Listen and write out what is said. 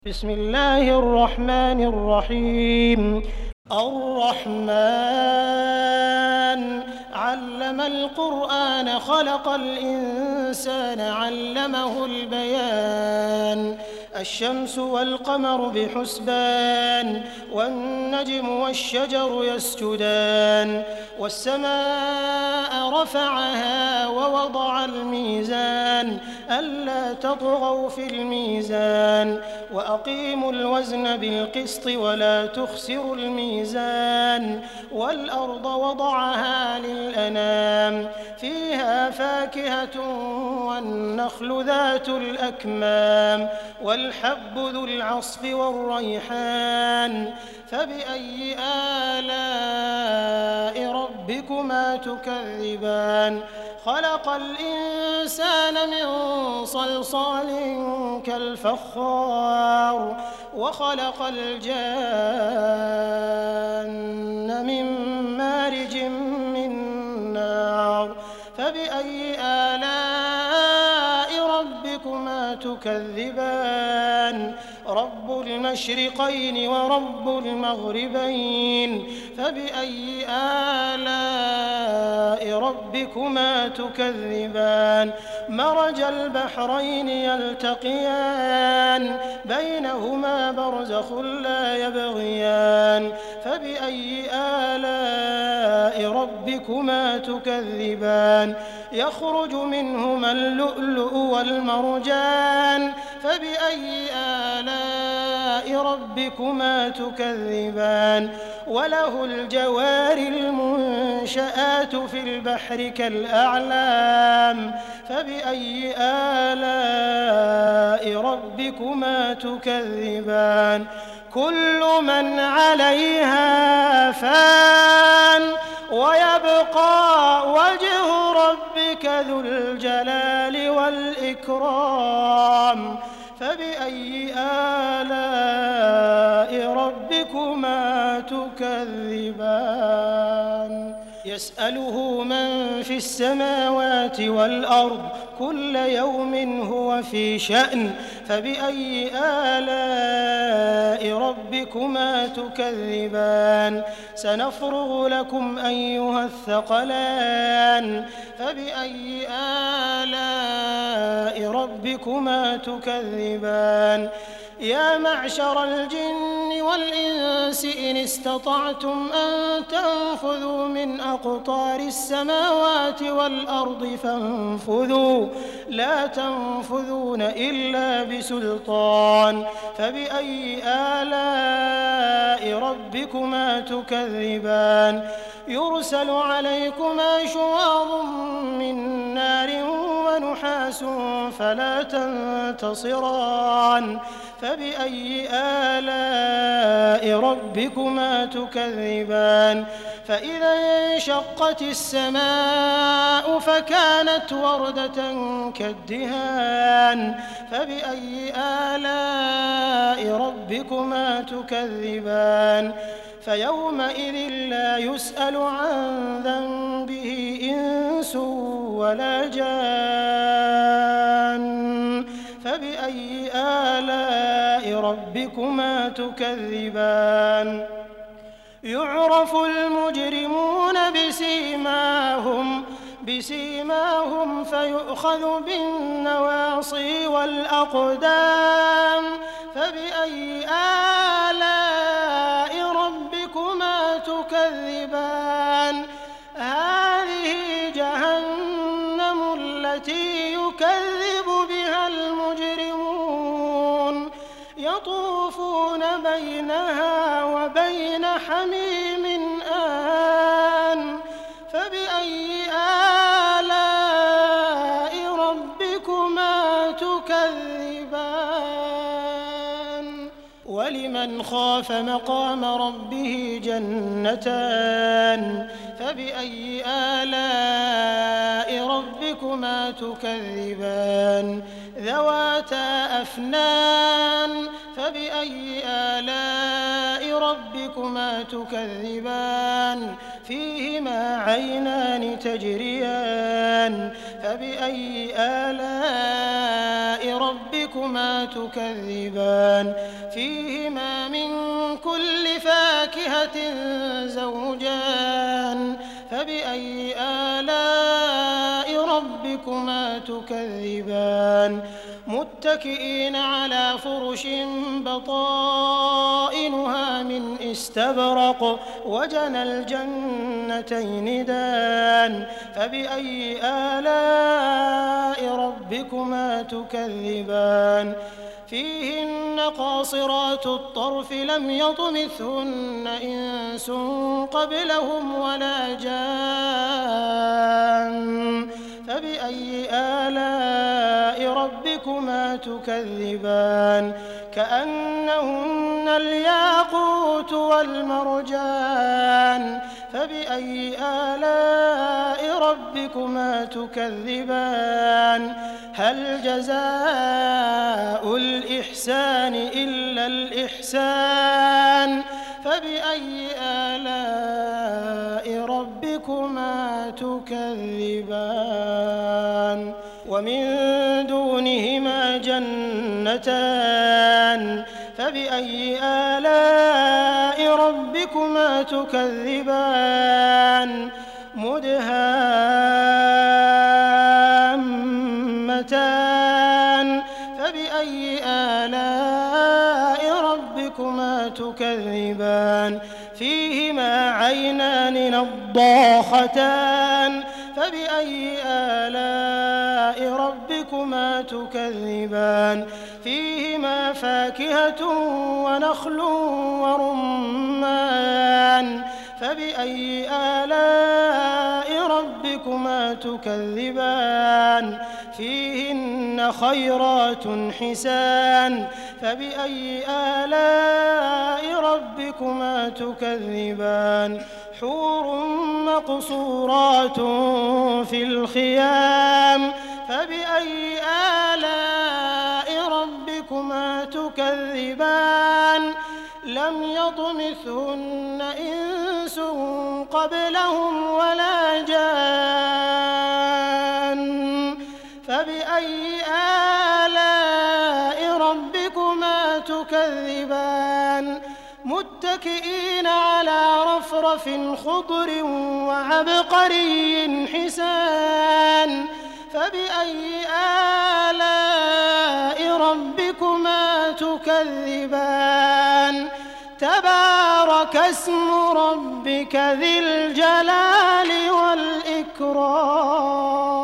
بسم الله الرحمن الرحيم. الرحمن علم القرآن خلق الإنسان علمه البيان. الشمس والقمر بحسبان والنجم والشجر يسجدان والسماء رفعها ووضع الميزان ألا تطغوا في الميزان وأقيموا الوزن بالقسط ولا تخسروا الميزان والأرض وضعها للأنام فيها فاكهة والنخل ذات الأكمام والحب ذو العصف والريحان فبأي آلاء ربكما تكذبان. خلق الإنسان من صلصال كالفخار وخلق الجان من مارج من نار فبأي آلاء ربكما تكذبان. رب المشرقين ورب المغربين فبأي آلاء ربكما تكذبان. مرج البحرين يلتقيان بينهما برزخ لا يبغيان فبأي آلاء ربكما تكذبان. يخرج منهما اللؤلؤ والمرجان فبأي آلاء ربكما تكذبان. وله الجوار المنشآت في البحر كالأعلام فبأي آلاء ربكما تكذبان. كل من عليها فان ويبقى وجه ربك ذو الجلال والإكرام فبأي آلاء ربكما تكذبان. يسأله من في السماوات والأرض كل يوم هو في شأن فبأي آلاء ربكما تكذبان. سنفرغ لكم أيها الثقلان فبأي آلاء ربكما تكذبان. يا معشر الجن والإنس إن استطعتم أن تنفذوا من أقطار السماوات والأرض فانفذوا لا تنفذون إلا بسلطان فبأي آلاء ربكما تكذبان. يرسل عليكما شواظ من نار ونحاس فلا تنتصران فبأي آلاء ربكما تكذبان. فإذا انشقت السماء فكانت وردة كالدهان فبأي آلاء ربكما تكذبان. فيومئذ لا يسأل عن ذنبه إنس ولا جان فبأي آلاء ربكما تكذبان. يعرف المجرمون بسيماهم فيؤخذ بالنواصي والأقدام فبأي آلاء ربكما تكذبان. هذه جهنم التي يكذب بها المجرمون يطوفون بينها وبين حميم آن فبأي آلاء ربكما تكذبان. ولمن خاف مقام ربه جنتان فبأي آلاء ربكما تكذبان. ذواتا أفنان فبأي آلاء ربكما تكذبان فيهما عينان تجريان فبأي آلاء ربكما تكذبان فيهما من كل فاكهة زوجان فبأي آلاء ربكما تكذبان متكئين على فرش بطائنها من استبرق وجنى الجنتين دان فبأي آلاء ربكما تكذبان فيهن قاصرات الطرف لم يطمثهن إنس قبلهم ولا جان فبأي آلاء ربكما تكذبان كأنهن الياقوت والمرجان فبأي آلاء ربكما تكذبان هل جزاء الإحسان إلا الإحسان فبأي آلاء ربكما تكذبان ومن دونهما جنتان فبأي آلاء ربكما تكذبان مدهامتان فبأي آلاء ربكما تكذبان فيهما عينان نضاختان فبأي آلاء ربكما تكذبان فيهما فاكهة ونخل ورمان فبأي آلاء ربكما تكذبان فيهن خيرات حسان فبأي آلاء ربكما تكذبان حور مقصورات في الخيام فبأي آلاء ربكما تكذبان لم يطمثهن إنس قبلهم ولا جان فبأي آلاء ربكما تكذبان متكئين على رفرف خضر وعبقري حسان فبأي آلاء ربكما تكذبان تبارك اسم ربك ذي الجلال والإكرام